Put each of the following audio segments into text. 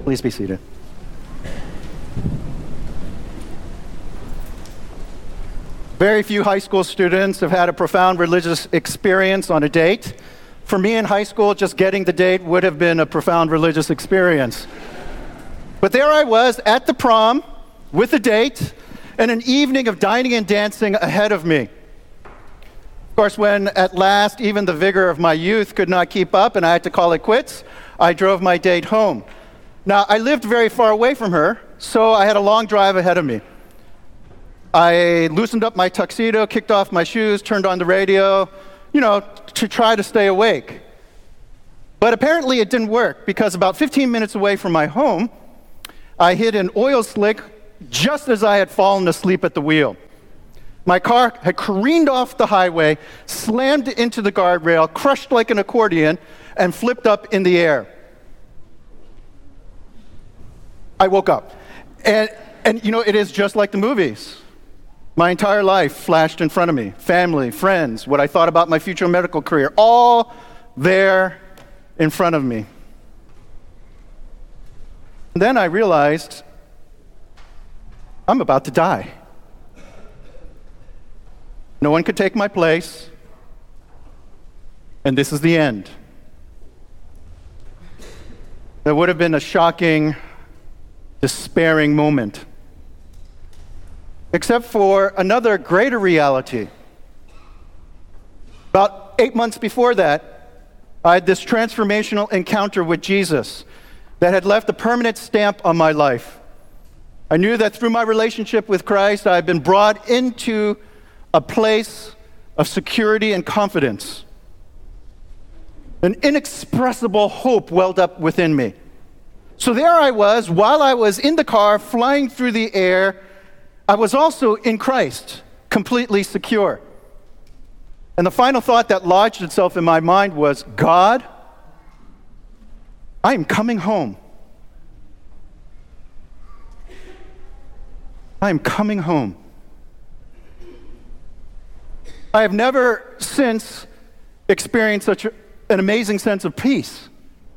Please be seated. Very few high school students have had a profound religious experience on a date. For me in high school, just getting the date would have been a profound religious experience. But there I was at the prom with a date and an evening of dining and dancing ahead of me. Of course, when at last even the vigor of my youth could not keep up and I had to call it quits, I drove my date home. Now, I lived very far away from her, so I had a long drive ahead of me. I loosened up my tuxedo, kicked off my shoes, turned on the radio, to try to stay awake. But apparently it didn't work because about 15 minutes away from my home, I hit an oil slick just as I had fallen asleep at the wheel. My car had careened off the highway, slammed into the guardrail, crushed like an accordion, and flipped up in the air. I woke up. And it is just like the movies. My entire life flashed in front of me. Family, friends, what I thought about my future medical career, all there in front of me. And then I realized I'm about to die. No one could take my place, and this is the end. That would have been a shocking, despairing moment. Except for another greater reality. About 8 months before that, I had this transformational encounter with Jesus that had left a permanent stamp on my life. I knew that through my relationship with Christ, I had been brought into a place of security and confidence. An inexpressible hope welled up within me. So there I was, while I was in the car, flying through the air, I was also in Christ, completely secure. And the final thought that lodged itself in my mind was, God, I am coming home. I am coming home. I have never since experienced such an amazing sense of peace.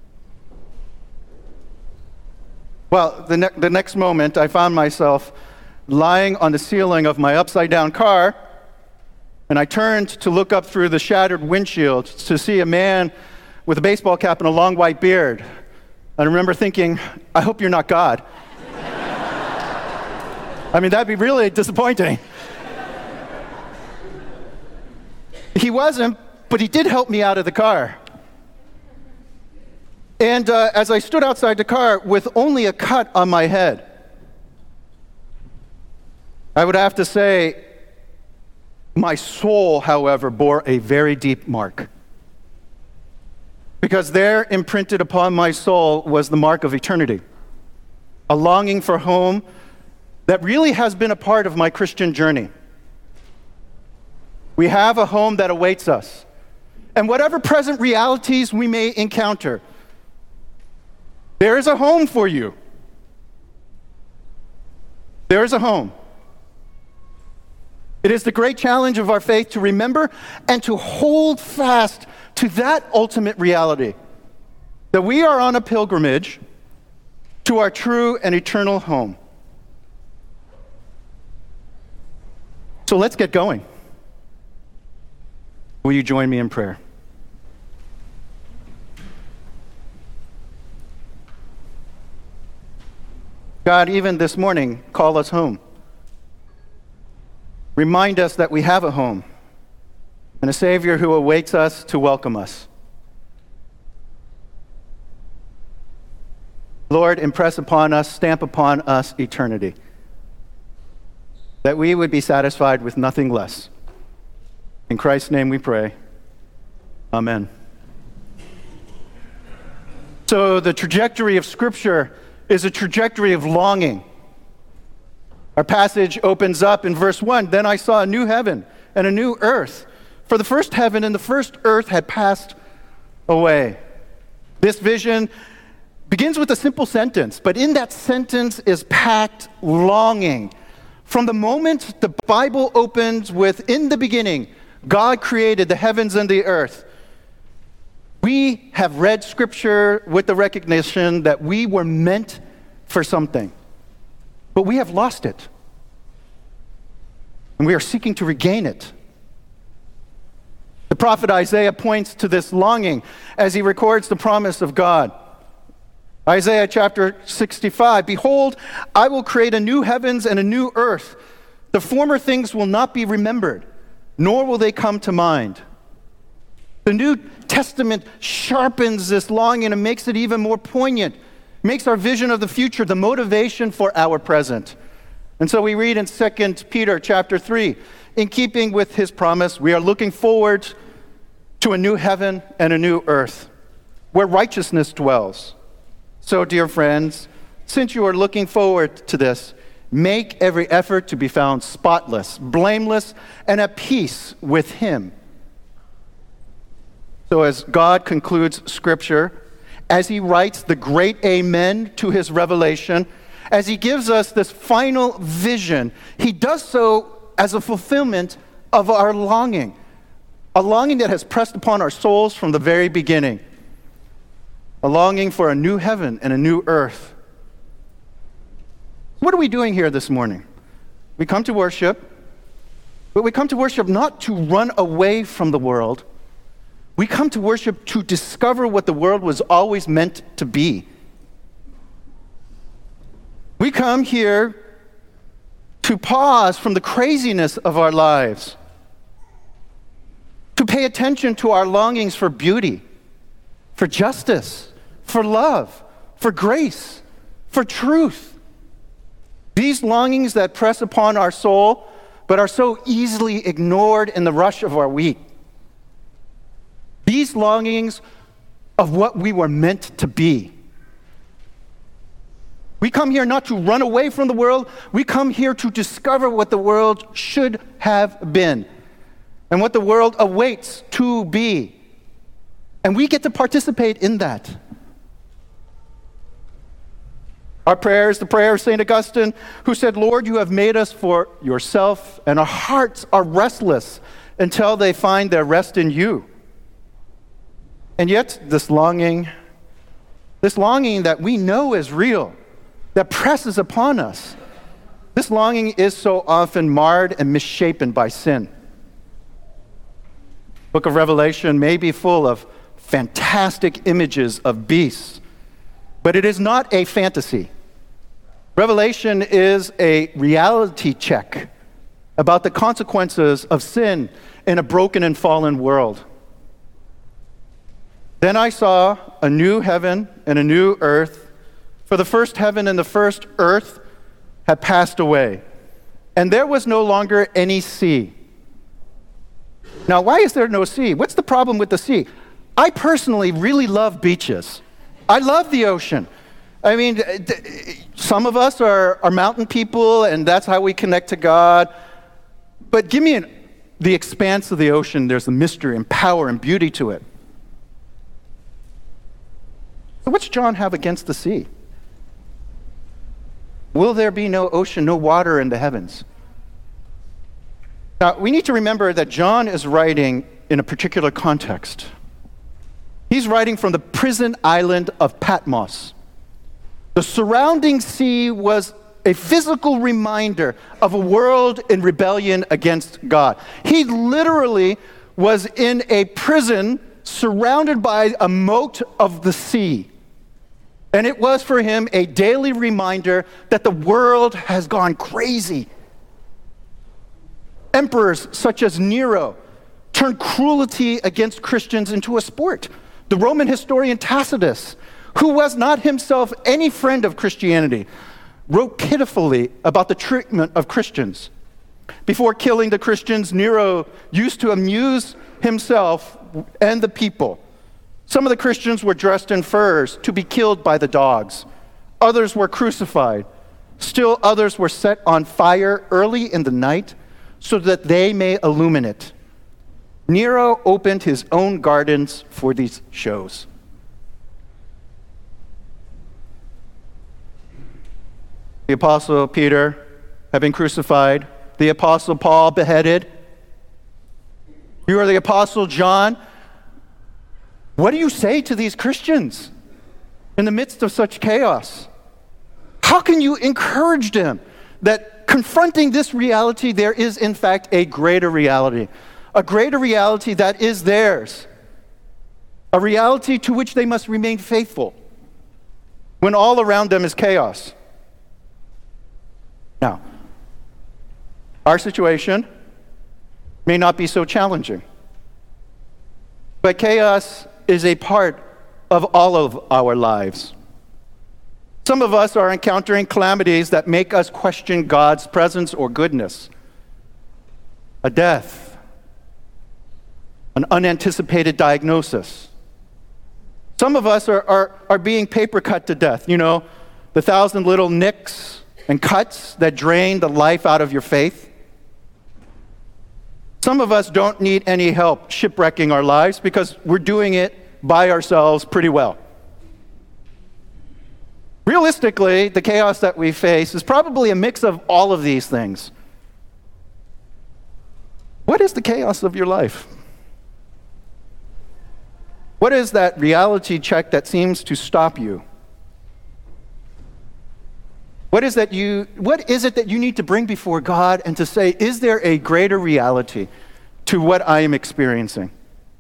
Well, the next moment, I found myself lying on the ceiling of my upside-down car, and I turned to look up through the shattered windshield to see a man with a baseball cap and a long white beard. I remember thinking, I hope you're not God. I mean, that'd be really disappointing. He wasn't, but he did help me out of the car. And as I stood outside the car with only a cut on my head, I would have to say, my soul, however, bore a very deep mark. Because there, imprinted upon my soul, was the mark of eternity. A longing for home that really has been a part of my Christian journey. We have a home that awaits us. And whatever present realities we may encounter, there is a home for you. There is a home. It is the great challenge of our faith to remember and to hold fast to that ultimate reality, that we are on a pilgrimage to our true and eternal home. So let's get going. Will you join me in prayer? God, even this morning, call us home. Remind us that we have a home and a Savior who awaits us to welcome us. Lord, impress upon us, stamp upon us eternity, that we would be satisfied with nothing less. In Christ's name we pray. Amen. So the trajectory of Scripture is a trajectory of longing. Our passage opens up in verse 1, "Then I saw a new heaven and a new earth, for the first heaven and the first earth had passed away." This vision begins with a simple sentence, but in that sentence is packed longing. From the moment the Bible opens with, "In the beginning, God created the heavens and the earth," We have read Scripture with the recognition that we were meant for something, but we have lost it. And we are seeking to regain it. The prophet Isaiah points to this longing as he records the promise of God. Isaiah chapter 65, "Behold, I will create a new heavens and a new earth. The former things will not be remembered, nor will they come to mind." The New Testament sharpens this longing and makes it even more poignant, makes our vision of the future the motivation for our present. And so we read in 2 Peter chapter 3, in keeping with his promise, we are looking forward to a new heaven and a new earth where righteousness dwells. So, dear friends, since you are looking forward to this, make every effort to be found spotless, blameless, and at peace with him. So as God concludes Scripture, as he writes the great amen to his revelation, as he gives us this final vision, he does so as a fulfillment of our longing, a longing that has pressed upon our souls from the very beginning, a longing for a new heaven and a new earth. What are we doing here this morning? We come to worship, but we come to worship not to run away from the world. We come to worship to discover what the world was always meant to be. We come here to pause from the craziness of our lives, to pay attention to our longings for beauty, for justice, for love, for grace, for truth. These longings that press upon our soul, but are so easily ignored in the rush of our week. These longings of what we were meant to be. We come here not to run away from the world. We come here to discover what the world should have been and what the world awaits to be. And we get to participate in that. Our prayer is the prayer of St. Augustine, who said, "Lord, you have made us for yourself, and our hearts are restless until they find their rest in you." And yet, this longing that we know is real, that presses upon us, this longing is so often marred and misshapen by sin. The book of Revelation may be full of fantastic images of beasts, but it is not a fantasy. Revelation is a reality check about the consequences of sin in a broken and fallen world. Then I saw a new heaven and a new earth, for the first heaven and the first earth had passed away, and there was no longer any sea. Now, why is there no sea? What's the problem with the sea? I personally really love beaches. I love the ocean. I mean, some of us are mountain people, and that's how we connect to God. But give me the expanse of the ocean. There's a mystery and power and beauty to it. So what's John have against the sea? Will there be no ocean, no water in the heavens? Now, we need to remember that John is writing in a particular context. He's writing from the prison island of Patmos. The surrounding sea was a physical reminder of a world in rebellion against God. He literally was in a prison surrounded by a moat of the sea. And it was for him a daily reminder that the world has gone crazy. Emperors such as Nero turned cruelty against Christians into a sport. The Roman historian Tacitus, who was not himself any friend of Christianity, wrote pitifully about the treatment of Christians. Before killing the Christians, Nero used to amuse himself and the people. Some of the Christians were dressed in furs to be killed by the dogs. Others were crucified. Still others were set on fire early in the night so that they may illuminate. Nero opened his own gardens for these shows. The Apostle Peter had been crucified. The Apostle Paul beheaded. You are the Apostle John What do you say to these Christians in the midst of such chaos? How can you encourage them that confronting this reality, there is in fact a greater reality that is theirs, a reality to which they must remain faithful when all around them is chaos? Now, our situation may not be so challenging, but chaos is a part of all of our lives. Some of us are encountering calamities that make us question God's presence or goodness. A death, an unanticipated diagnosis. Some of us are being paper cut to death. You know, the 1,000 little nicks and cuts that drain the life out of your faith. Some of us don't need any help shipwrecking our lives because we're doing it by ourselves pretty well. Realistically, the chaos that we face is probably a mix of all of these things. What is the chaos of your life? What is that reality check that seems to stop you? What is it that you need to bring before God and to say, is there a greater reality to what I am experiencing?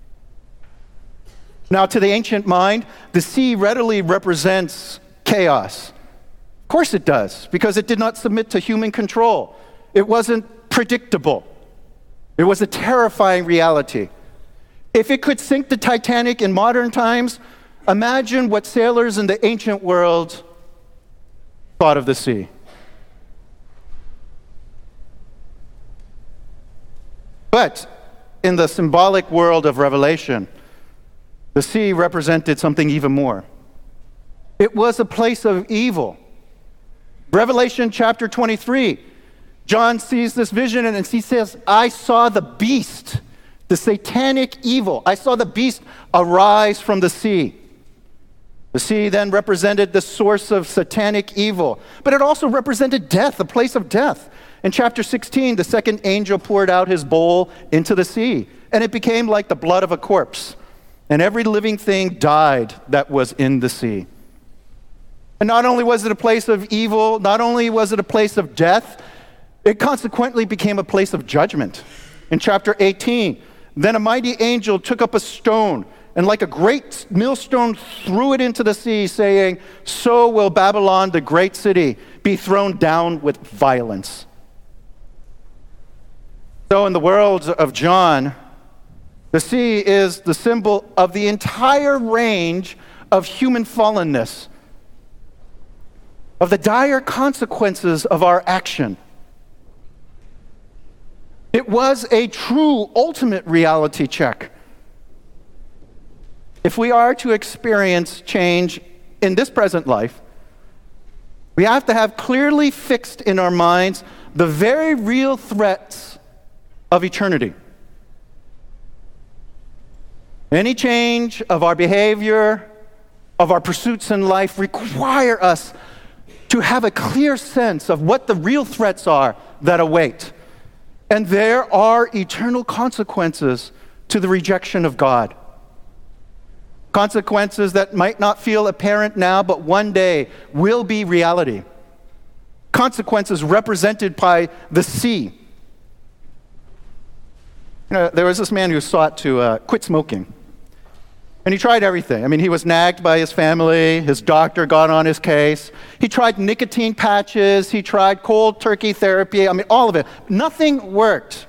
Now, to the ancient mind, the sea readily represents chaos. Of course it does, because it did not submit to human control. It wasn't predictable. It was a terrifying reality. If it could sink the Titanic in modern times, imagine what sailors in the ancient world thought of the sea. But in the symbolic world of Revelation, the sea represented something even more. It was a place of evil. Revelation chapter 23, John sees this vision and he says, I saw the beast, the satanic evil. I saw the beast arise from the sea. The sea then represented the source of satanic evil, but it also represented death, the place of death. In chapter 16, the second angel poured out his bowl into the sea, and it became like the blood of a corpse, and every living thing died that was in the sea. And not only was it a place of evil, not only was it a place of death, it consequently became a place of judgment. In chapter 18, then a mighty angel took up a stone, and like a great millstone threw it into the sea, saying, so will Babylon, the great city, be thrown down with violence. So in the world of John, the sea is the symbol of the entire range of human fallenness, of the dire consequences of our action. It was a true ultimate reality check. If we are to experience change in this present life, we have to have clearly fixed in our minds the very real threats of eternity. Any change of our behavior, of our pursuits in life, require us to have a clear sense of what the real threats are that await. And there are eternal consequences to the rejection of God. Consequences that might not feel apparent now, but one day will be reality. Consequences represented by the sea. You know, there was this man who sought to quit smoking. And he tried everything. I mean, he was nagged by his family. His doctor got on his case. He tried nicotine patches. He tried cold turkey therapy. I mean, all of it. Nothing worked.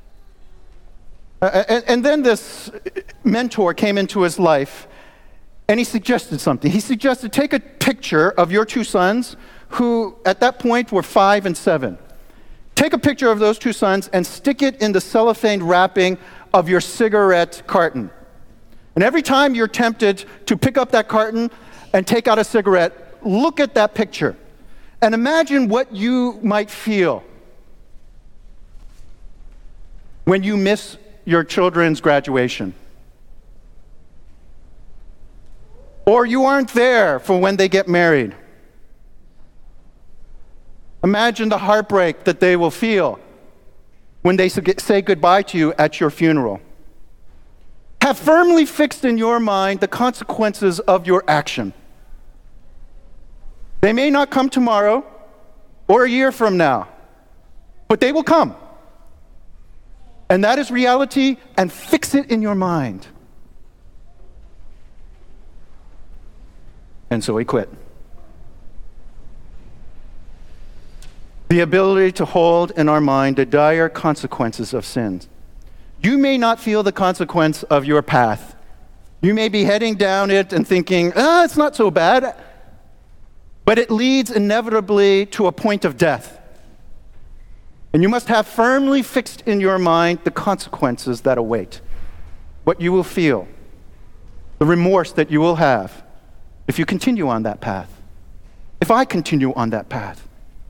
And then this mentor came into his life, and he suggested something. He suggested, take a picture of your two sons, who at that point were 5 and 7. Take a picture of those two sons and stick it in the cellophane wrapping of your cigarette carton. And every time you're tempted to pick up that carton and take out a cigarette, look at that picture and imagine what you might feel when you miss your children's graduation. Or you aren't there for when they get married. Imagine the heartbreak that they will feel when they say goodbye to you at your funeral. Have firmly fixed in your mind the consequences of your action. They may not come tomorrow or a year from now, but they will come. And that is reality, and fix it in your mind. And so he quit. The ability to hold in our mind the dire consequences of sins. You may not feel the consequence of your path. You may be heading down it and thinking, it's not so bad. But it leads inevitably to a point of death. And you must have firmly fixed in your mind the consequences that await. What you will feel. The remorse that you will have if you continue on that path. If I continue on that path.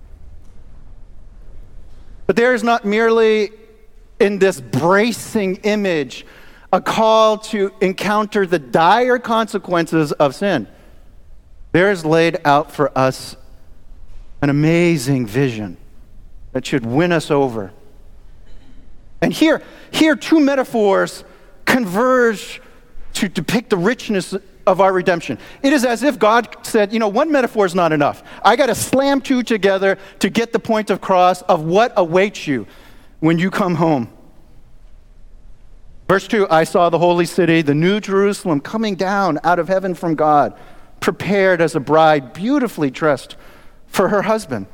But there is not merely in this bracing image a call to encounter the dire consequences of sin. There is laid out for us an amazing vision that should win us over. And here two metaphors converge to depict the richness of our redemption. It is as if God said, one metaphor is not enough. I got to slam two together to get the point across of what awaits you when you come home. Verse 2, I saw the holy city, the new Jerusalem, coming down out of heaven from God, prepared as a bride, beautifully dressed for her husband.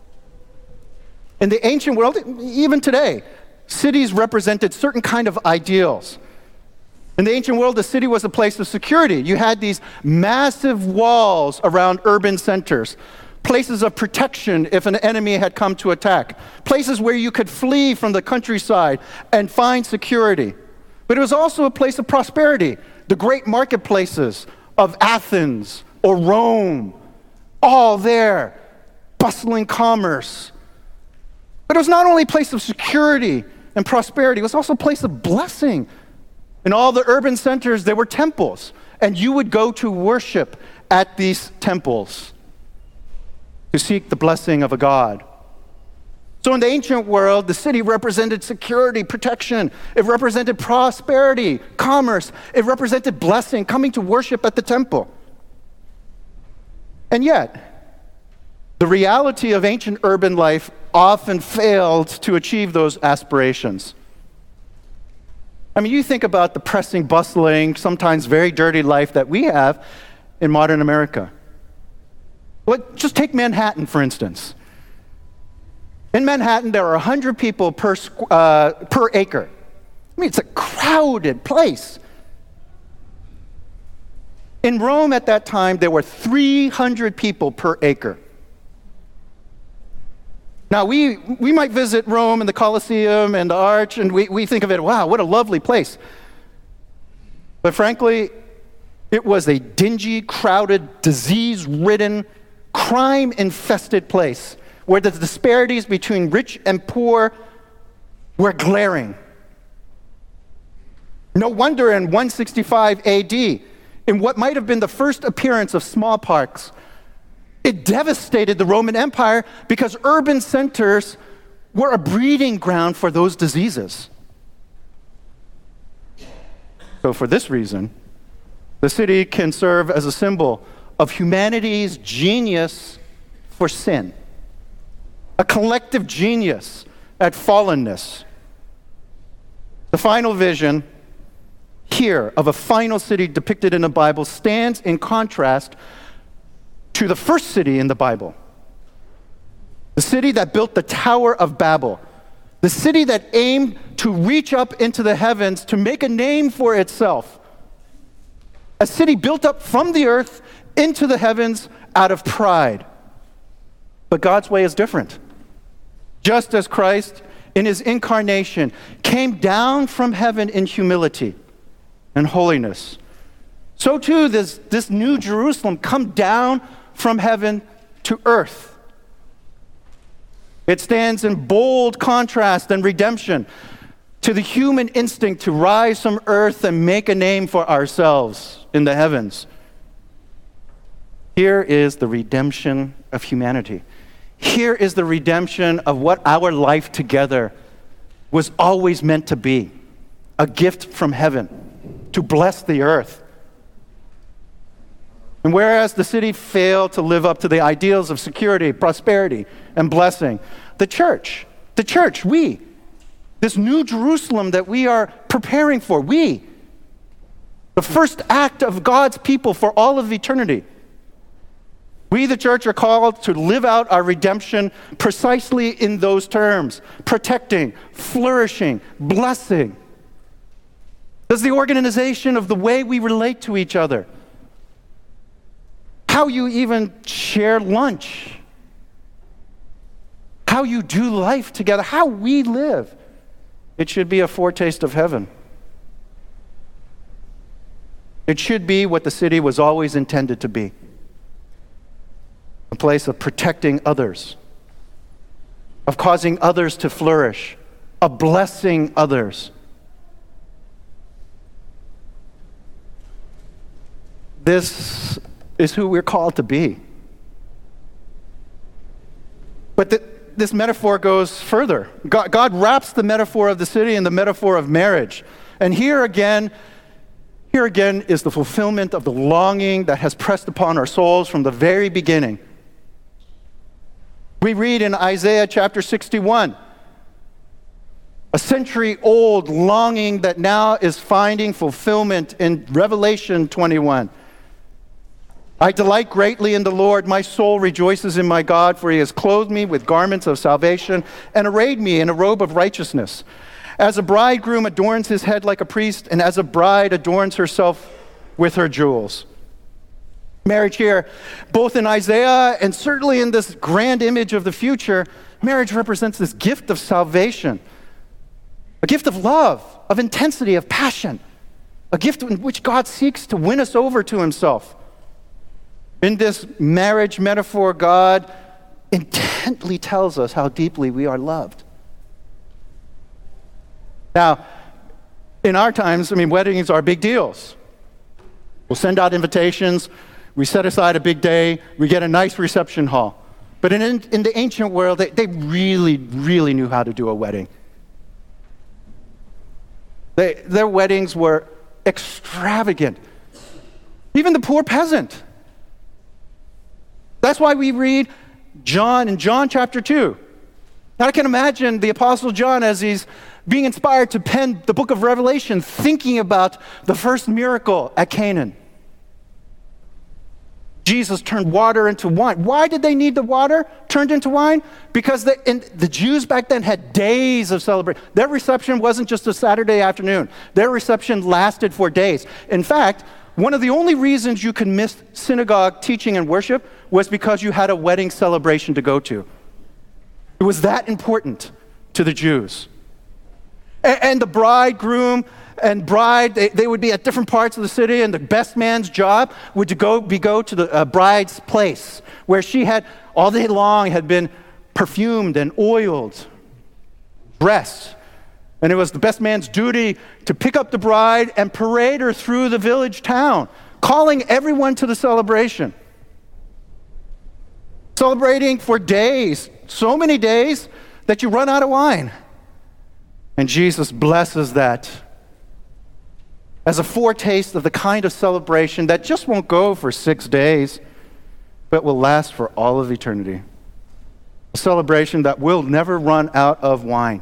In the ancient world, even today, cities represented certain kind of ideals. In the ancient world, the city was a place of security. You had these massive walls around urban centers, places of protection if an enemy had come to attack, places where you could flee from the countryside and find security. But it was also a place of prosperity, the great marketplaces of Athens or Rome, all there, bustling commerce. But it was not only a place of security and prosperity, it was also a place of blessing. In all the urban centers, there were temples, and you would go to worship at these temples to seek the blessing of a god. So in the ancient world, the city represented security, protection. It represented prosperity, commerce. It represented blessing, coming to worship at the temple. And yet, the reality of ancient urban life often failed to achieve those aspirations. I mean, you think about the pressing, bustling, sometimes very dirty life that we have in modern America. Well, just take Manhattan, for instance. In Manhattan, there are 100 people per acre. I mean, it's a crowded place. In Rome at that time, there were 300 people per acre. Now, we might visit Rome and the Colosseum and the Arch, and we think of it, wow, what a lovely place. But frankly, it was a dingy, crowded, disease-ridden, crime-infested place where the disparities between rich and poor were glaring. No wonder in 165 AD, in what might have been the first appearance of smallpox, it devastated the Roman Empire because urban centers were a breeding ground for those diseases. So for this reason, the city can serve as a symbol of humanity's genius for sin, a collective genius at fallenness. The final vision here of a final city depicted in the Bible stands in contrast to the first city in the Bible, the city that built the Tower of Babel, the city that aimed to reach up into the heavens to make a name for itself, a city built up from the earth into the heavens out of pride. But God's way is different. Just as Christ, in his incarnation, came down from heaven in humility and holiness, so too this new Jerusalem come down from heaven to earth. It stands in bold contrast and redemption to the human instinct to rise from earth and make a name for ourselves in the heavens. Here is the redemption of humanity. Here is the redemption of what our life together was always meant to be, a gift from heaven. to bless the earth. And whereas the city failed to live up to the ideals of security, prosperity, and blessing, the church, we, this new Jerusalem that we are preparing for, the first act of God's people for all of eternity, we, the church, are called to live out our redemption precisely in those terms: protecting, flourishing, blessing. Does the organization of the way we relate to each other, how you even share lunch, how you do life together, how we live, it should be a foretaste of heaven. It should be what the city was always intended to be: a place of protecting others, of causing others to flourish, of blessing others. This is who we're called to be. But this metaphor goes further. God wraps the metaphor of the city in the metaphor of marriage. And here again is the fulfillment of the longing that has pressed upon our souls from the very beginning. We read in Isaiah chapter 61, a century-old longing that now is finding fulfillment in Revelation 21. I delight greatly in the Lord. My soul rejoices in my God, for he has clothed me with garments of salvation and arrayed me in a robe of righteousness. As a bridegroom adorns his head like a priest, and as a bride adorns herself with her jewels. Marriage here, both in Isaiah and certainly in this grand image of the future, marriage represents this gift of salvation, a gift of love, of intensity, of passion, a gift in which God seeks to win us over to himself. In this marriage metaphor, God intently tells us how deeply we are loved. Now, in our times, weddings are big deals. We'll send out invitations, we set aside a big day, we get a nice reception hall. But in the ancient world, they really, really knew how to do a wedding. Their weddings were extravagant. Even the poor peasant. That's why we read John in John chapter 2. Now I can imagine the Apostle John, as he's being inspired to pen the book of Revelation, thinking about the first miracle at Canaan. Jesus turned water into wine. Why did they need the water turned into wine? Because the Jews back then had days of celebration. Their reception wasn't just a Saturday afternoon. Their reception lasted for days. In fact, one of the only reasons you could miss synagogue teaching and worship was because you had a wedding celebration to go to. It was that important to the Jews. And the bridegroom and bride, they would be at different parts of the city, and the best man's job would go to the bride's place, where she had all day long had been perfumed and oiled, dressed. And it was the best man's duty to pick up the bride and parade her through the village town, calling everyone to the celebration. Celebrating for days, so many days that you run out of wine. And Jesus blesses that as a foretaste of the kind of celebration that just won't go for 6 days, but will last for all of eternity. A celebration that will never run out of wine.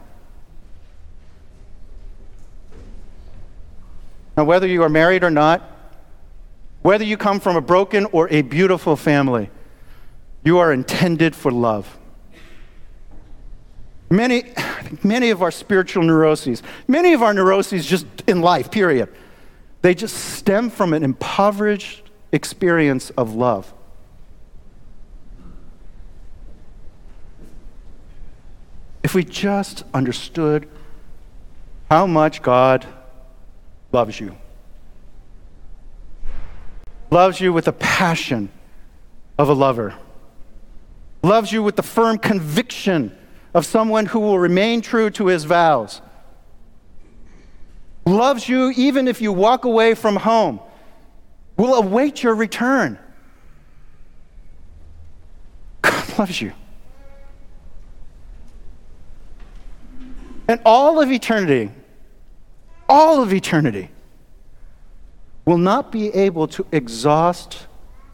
Now, whether you are married or not, whether you come from a broken or a beautiful family, you are intended for love. Many of our spiritual neuroses, many of our neuroses just in life, period, they just stem from an impoverished experience of love. If we just understood how much God loves you with the passion of a lover, loves you with the firm conviction of someone who will remain true to his vows, loves you even if you walk away from home, will await your return. God loves you. And all of eternity will not be able to exhaust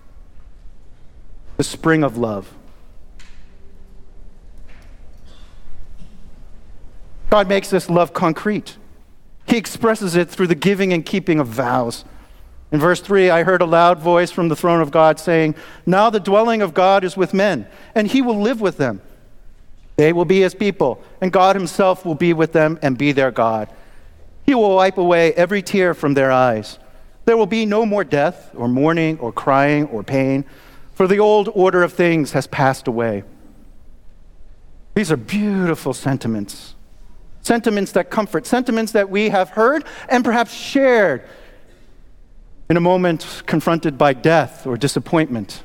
the spring of love. God makes this love concrete. He expresses it through the giving and keeping of vows. In verse 3, I heard a loud voice from the throne of God saying, "Now the dwelling of God is with men, and he will live with them. They will be his people, and God himself will be with them and be their God. He will wipe away every tear from their eyes. There will be no more death, or mourning, or crying, or pain, for the old order of things has passed away." These are beautiful sentiments. Sentiments that comfort, sentiments that we have heard and perhaps shared in a moment confronted by death or disappointment.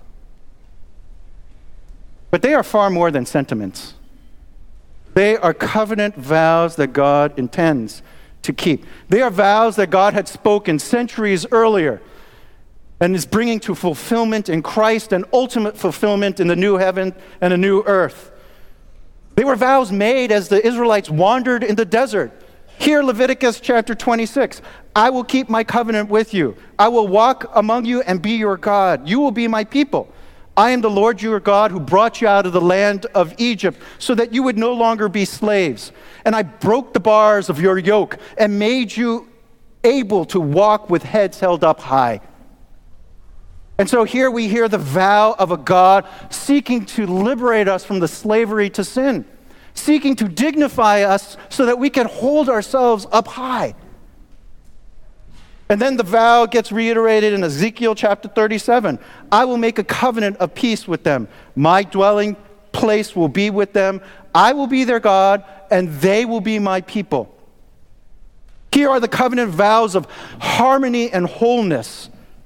But they are far more than sentiments. They are covenant vows that God intends to keep. They are vows that God had spoken centuries earlier and is bringing to fulfillment in Christ and ultimate fulfillment in the new heaven and a new earth. They were vows made as the Israelites wandered in the desert. Here, Leviticus chapter 26, I will keep my covenant with you. I will walk among you and be your God. You will be my people. I am the Lord your God who brought you out of the land of Egypt so that you would no longer be slaves. And I broke the bars of your yoke and made you able to walk with heads held up high. And so here we hear the vow of a God seeking to liberate us from the slavery to sin, seeking to dignify us so that we can hold ourselves up high. And then the vow gets reiterated in Ezekiel chapter 37. I will make a covenant of peace with them. My dwelling place will be with them. I will be their God, and they will be my people. Here are the covenant vows of harmony and wholeness.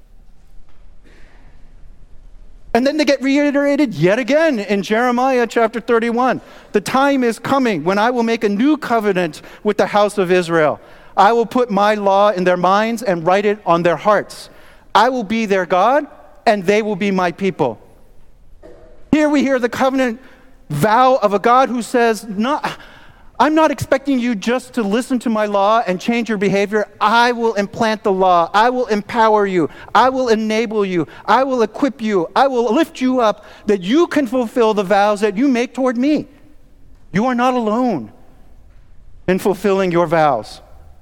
And then they get reiterated yet again in Jeremiah chapter 31. The time is coming when I will make a new covenant with the house of Israel. I will put my law in their minds and write it on their hearts. I will be their God, and they will be my people. Here we hear the covenant vow of a God who says, I'm not expecting you just to listen to my law and change your behavior. I will implant the law. I will empower you. I will enable you. I will equip you. I will lift you up that you can fulfill the vows that you make toward me. You are not alone in fulfilling your vows.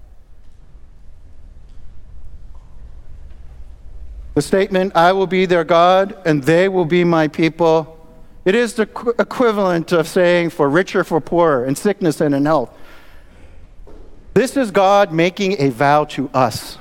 The statement, I will be their God and they will be my people, it is the equivalent of saying for richer, for poorer, in sickness and in health. This is God making a vow to us.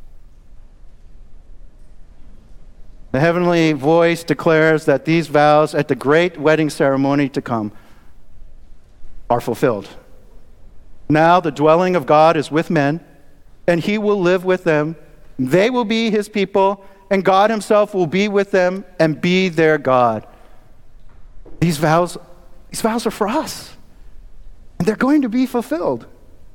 The heavenly voice declares that these vows at the great wedding ceremony to come are fulfilled. Now the dwelling of God is with men, and he will live with them. They will be his people, and God himself will be with them and be their God. These vows are for us, and they're going to be fulfilled.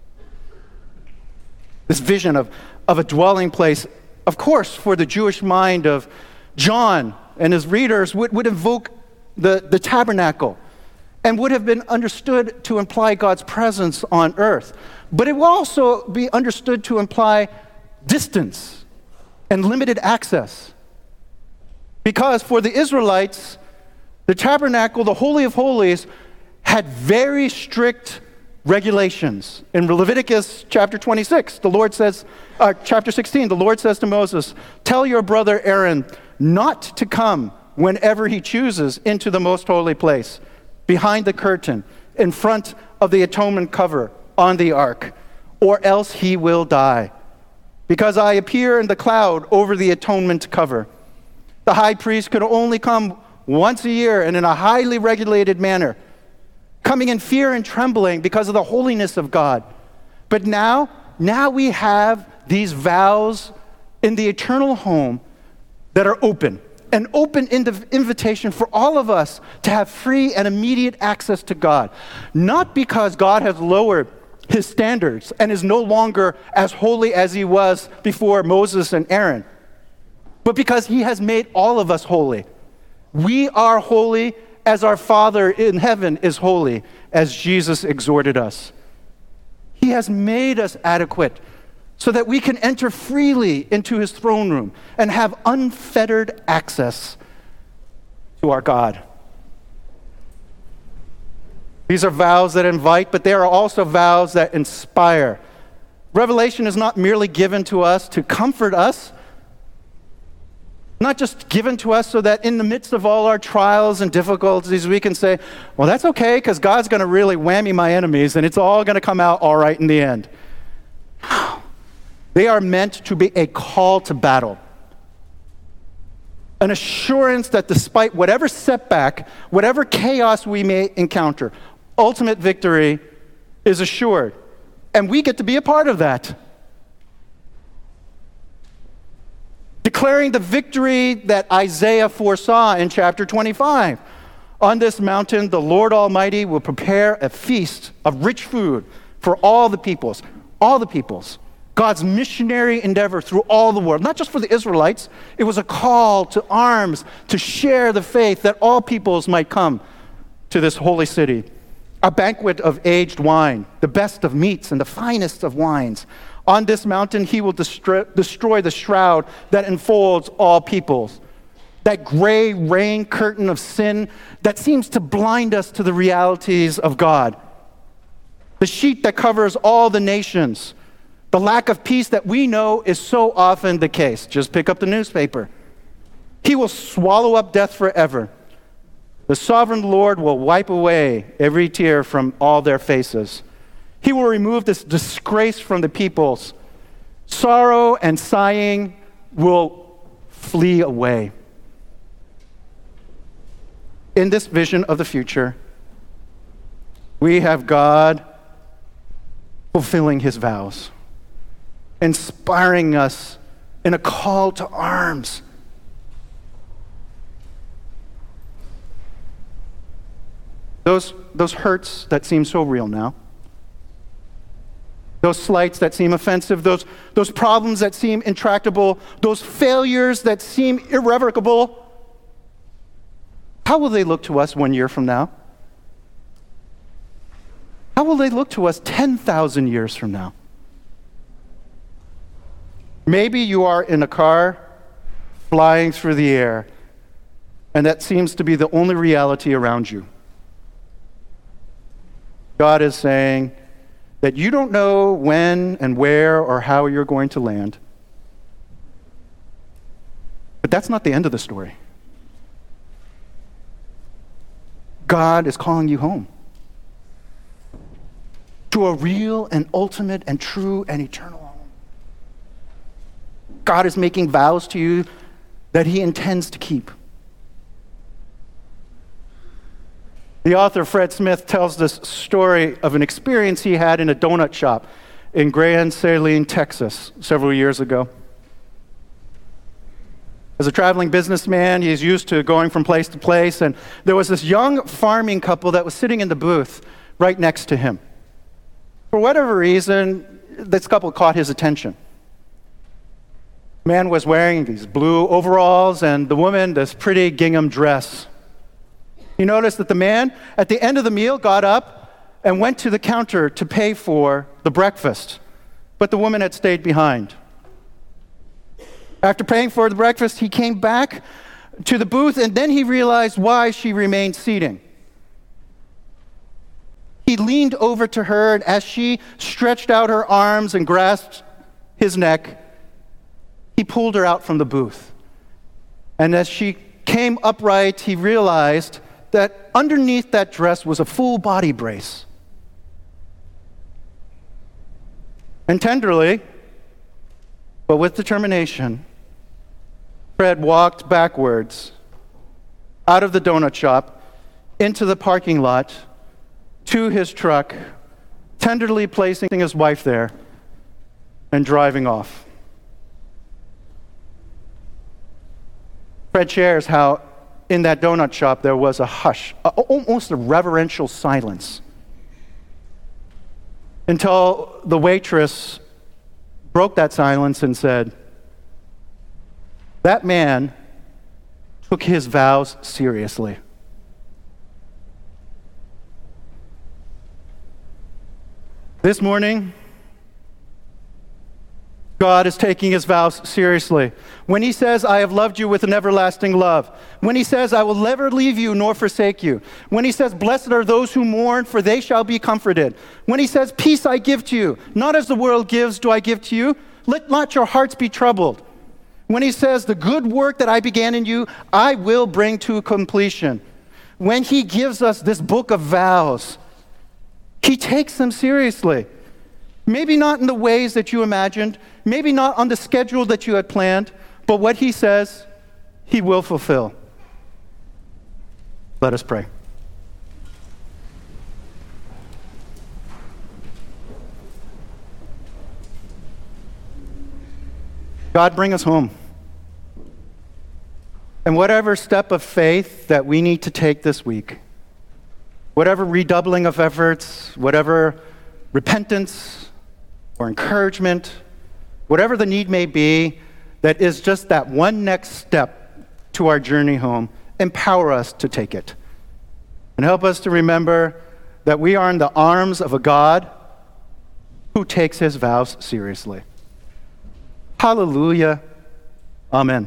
This vision of a dwelling place, of course, for the Jewish mind of John and his readers would invoke the tabernacle and would have been understood to imply God's presence on earth. But it will also be understood to imply distance and limited access. Because for the Israelites, the tabernacle, the Holy of Holies, had very strict regulations. In Leviticus chapter 26, chapter 16, the Lord says to Moses, tell your brother Aaron not to come whenever he chooses into the most holy place, behind the curtain, in front of the atonement cover on the ark, or else he will die. Because I appear in the cloud over the atonement cover. The high priest could only come once a year and in a highly regulated manner, coming in fear and trembling because of the holiness of God. But now we have these vows in the eternal home that are open, an open invitation for all of us to have free and immediate access to God. Not because God has lowered his standards and is no longer as holy as he was before Moses and Aaron, but because he has made all of us holy. We are holy as our Father in heaven is holy, as Jesus exhorted us. He has made us adequate so that we can enter freely into his throne room and have unfettered access to our God. These are vows that invite, but they are also vows that inspire. Revelation is not merely given to us to comfort us, not just given to us so that in the midst of all our trials and difficulties, we can say, well, that's okay, because God's going to really whammy my enemies, and it's all going to come out all right in the end. They are meant to be a call to battle, an assurance that despite whatever setback, whatever chaos we may encounter, ultimate victory is assured. And we get to be a part of that. Declaring the victory that Isaiah foresaw in chapter 25. On this mountain, the Lord Almighty will prepare a feast of rich food for all the peoples. All the peoples. God's missionary endeavor through all the world, not just for the Israelites. It was a call to arms, to share the faith that all peoples might come to this holy city. A banquet of aged wine, the best of meats and the finest of wines. On this mountain, he will destroy the shroud that enfolds all peoples. That gray rain curtain of sin that seems to blind us to the realities of God. The sheet that covers all the nations. The lack of peace that we know is so often the case. Just pick up the newspaper. He will swallow up death forever. The sovereign Lord will wipe away every tear from all their faces. He will remove this disgrace from the peoples. Sorrow and sighing will flee away. In this vision of the future, we have God fulfilling his vows, inspiring us in a call to arms. Those hurts that seem so real now, those slights that seem offensive, those problems that seem intractable, those failures that seem irrevocable, how will they look to us 1 year from now? How will they look to us 10,000 years from now? Maybe you are in a car flying through the air, and that seems to be the only reality around you. God is saying that you don't know when and where or how you're going to land. But that's not the end of the story. God is calling you home to a real and ultimate and true and eternal home. God is making vows to you that he intends to keep. The author Fred Smith tells this story of an experience he had in a donut shop in Grand Saline, Texas, several years ago. As a traveling businessman, he's used to going from place to place, and there was this young farming couple that was sitting in the booth right next to him. For whatever reason, this couple caught his attention. The man was wearing these blue overalls, and the woman this pretty gingham dress. He noticed that the man, at the end of the meal, got up and went to the counter to pay for the breakfast, but the woman had stayed behind. After paying for the breakfast, he came back to the booth, and then he realized why she remained seated. He leaned over to her, and as she stretched out her arms and grasped his neck, he pulled her out from the booth. And as she came upright, he realized that underneath that dress was a full body brace. And tenderly, but with determination, Fred walked backwards out of the donut shop into the parking lot to his truck, tenderly placing his wife there and driving off. Fred shares how in that donut shop there was a hush, almost a reverential silence, until the waitress broke that silence and said, "That man took his vows seriously." This morning, God is taking his vows seriously. When he says, I have loved you with an everlasting love. When he says, I will never leave you nor forsake you. When he says, blessed are those who mourn, for they shall be comforted. When he says, peace I give to you, not as the world gives do I give to you. Let not your hearts be troubled. When he says, the good work that I began in you, I will bring to completion. When he gives us this book of vows, he takes them seriously. Maybe not in the ways that you imagined, maybe not on the schedule that you had planned, but what he says, he will fulfill. Let us pray. God, bring us home. And whatever step of faith that we need to take this week, whatever redoubling of efforts, whatever repentance or encouragement, whatever the need may be, that is just that one next step to our journey home, empower us to take it. And help us to remember that we are in the arms of a God who takes his vows seriously. Hallelujah. Amen.